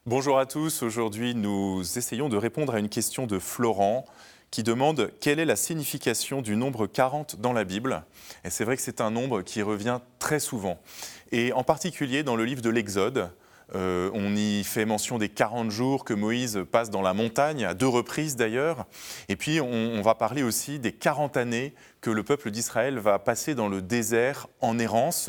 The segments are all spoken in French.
Bonjour à tous, aujourd'hui nous essayons de répondre à une question de Florent qui demande quelle est la signification du nombre 40 dans la Bible. Et c'est vrai que c'est un nombre qui revient très souvent. Et en particulier dans le livre de l'Exode, on y fait mention des 40 jours que Moïse passe dans la montagne, à 2 reprises d'ailleurs. Et puis on va parler aussi des 40 années que le peuple d'Israël va passer dans le désert en errance.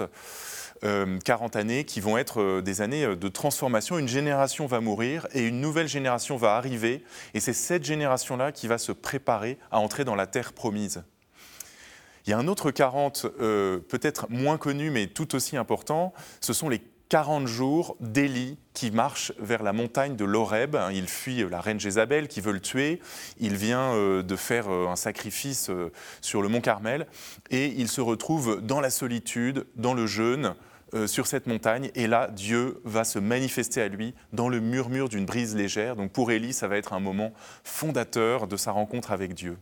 40 années qui vont être des années de transformation. Une génération va mourir et une nouvelle génération va arriver. Et c'est cette génération-là qui va se préparer à entrer dans la terre promise. Il y a un autre 40, peut-être moins connu, mais tout aussi important. Ce sont les 40 jours d'Élie qui marche vers la montagne de l'Horeb. Il fuit la reine Jézabel qui veut le tuer. Il vient de faire un sacrifice sur le mont Carmel. Et il se retrouve dans la solitude, dans le jeûne, sur cette montagne. Et là, Dieu va se manifester à lui dans le murmure d'une brise légère. Donc pour Élie, ça va être un moment fondateur de sa rencontre avec Dieu.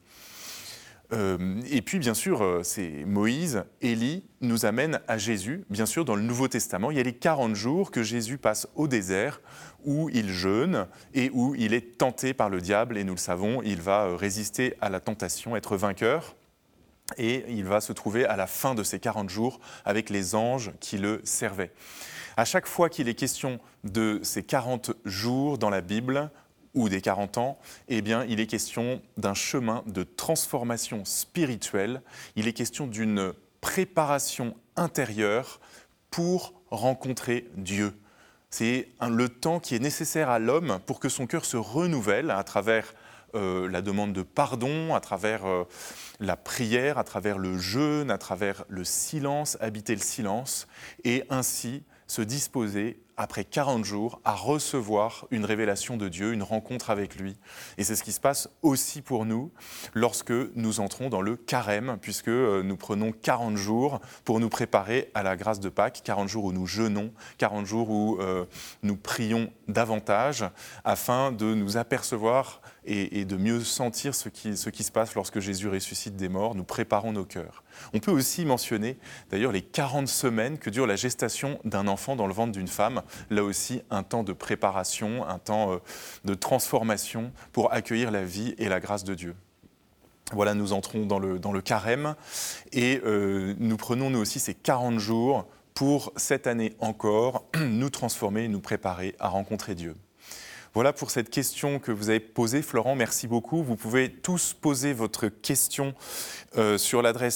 Et puis, bien sûr, c'est Moïse, Élie nous amène à Jésus. Bien sûr, dans le Nouveau Testament, il y a les 40 jours que Jésus passe au désert, où il jeûne et où il est tenté par le diable. Et nous le savons, il va résister à la tentation, être vainqueur. Et il va se trouver à la fin de ces 40 jours avec les anges qui le servaient. À chaque fois qu'il est question de ces 40 jours dans la Bible, ou des 40 ans, eh bien, il est question d'un chemin de transformation spirituelle. Il est question d'une préparation intérieure pour rencontrer Dieu. C'est le temps qui est nécessaire à l'homme pour que son cœur se renouvelle à travers la demande de pardon, à travers la prière, à travers le jeûne, à travers le silence, habiter le silence, et ainsi se disposer, après 40 jours, à recevoir une révélation de Dieu, une rencontre avec lui. Et c'est ce qui se passe aussi pour nous lorsque nous entrons dans le carême, puisque nous prenons 40 jours pour nous préparer à la grâce de Pâques, 40 jours où nous jeûnons, 40 jours où nous prions davantage, afin de nous apercevoir et de mieux sentir ce qui se passe lorsque Jésus ressuscite des morts. Nous préparons nos cœurs. On peut aussi mentionner d'ailleurs les 40 semaines que dure la gestation d'un enfant dans le ventre d'une femme. Là aussi, un temps de préparation, un temps de transformation pour accueillir la vie et la grâce de Dieu. Voilà, nous entrons dans le carême et nous prenons nous aussi ces 40 jours pour cette année encore nous transformer, nous préparer à rencontrer Dieu. Voilà pour cette question que vous avez posée, Florent, merci beaucoup. Vous pouvez tous poser votre question sur l'adresse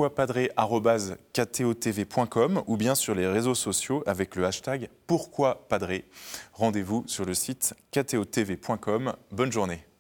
pourquoipadré@ktotv.com ou bien sur les réseaux sociaux avec le hashtag pourquoipadré. Rendez-vous sur le site ktotv.com. Bonne journée.